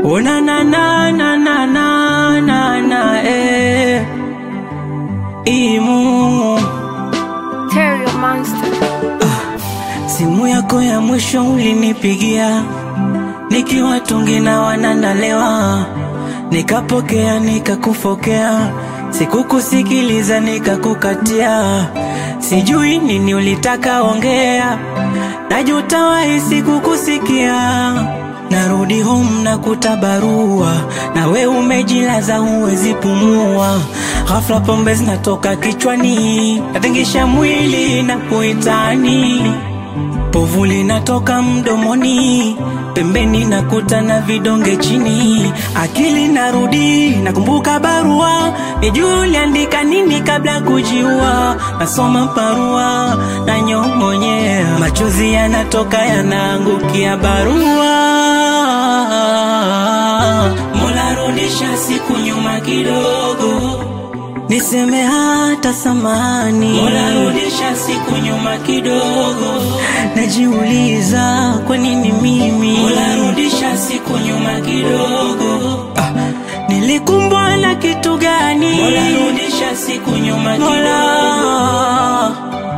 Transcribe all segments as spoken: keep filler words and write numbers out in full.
Oh na na na na na na na na eh Imu Terry Monster. ah, simu yako ya mwisho ulinipigia nikiwa tungi na wananalewa, nikapokea nikakufokea, sikukusikiliza nikakukatia, sijui nini ulitaka ongea, najuta wahi sikukusikia. Narudi home na kutabarua, na we umejilaza huwezi pumua. Ghafla pombe zinatoka kichwani, natingisha mwili na kuitani, povu linatoka mdomoni, pembeni nakuta na vidonge chini. Akili narudi, nakumbuka barua, nijue uliandika nini kabla kujiua. Nasoma barua na nyong'onyea, machozi yanatoka yanaangukia barua. Mola rudisha siku nyuma kidogo, niseme hata samani. Mola rudisha siku nyuma kidogo, najiuliza kwa nini mimi. Mola rudisha siku nyuma kidogo, ah, nilikumbwa na kitu gani? Mola rudisha siku nyuma kidogo. Mola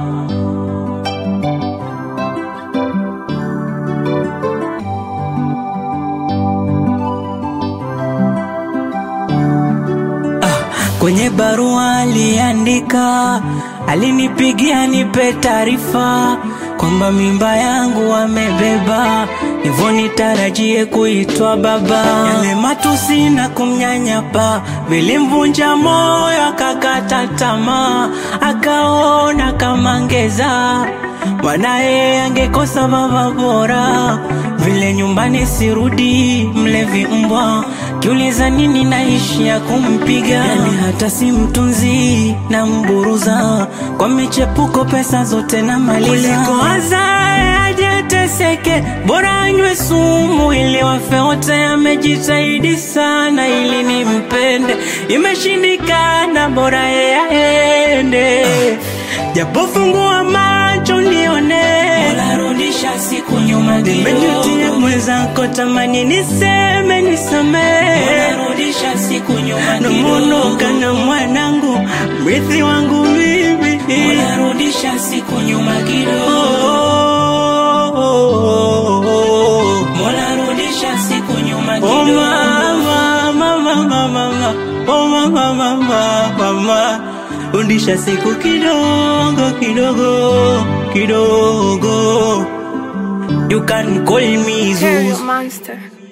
kwenye barua aliandika, alinipigia nipe taarifa kwamba mimba yangu amebeba, hivyo nitarajie kuitwa baba. Yale matusi na kumnyanyapa vilimvunja moyo, akakata tamaa, akaona kama ngeza mwanae angekosa baba bora. Vile nyumbani sirudi, mlevi mbwa, kiuliza nini naishi ya kumpiga. Yani hata si mtunzi na mburuza, kwa michepuko pesa zote na maliza. Kuliko azae ajeteseke, bora anywe sumu ili wafe wote. Amejitahidi sana ili nimpende, imeshindikana, bora yeye aende. Japo fungua macho nione, Mola rudisha siku nyuma kidogo. Nimejutia mwenzako, tamani niseme nisame. Mola rudisha siku nyuma kidogo. Namuonoka na mwanangu, mrithi wangu mimi. Mola rudisha siku nyuma kidogo. Oh, oh, oh, oh. Mola rudisha siku nyuma kidogo. Oh mama, mama, mama, mama. Oh mama, mama, mama. Rudisha siku kidogo kidogo kidogo. You can call me Zeus. Terry Monster.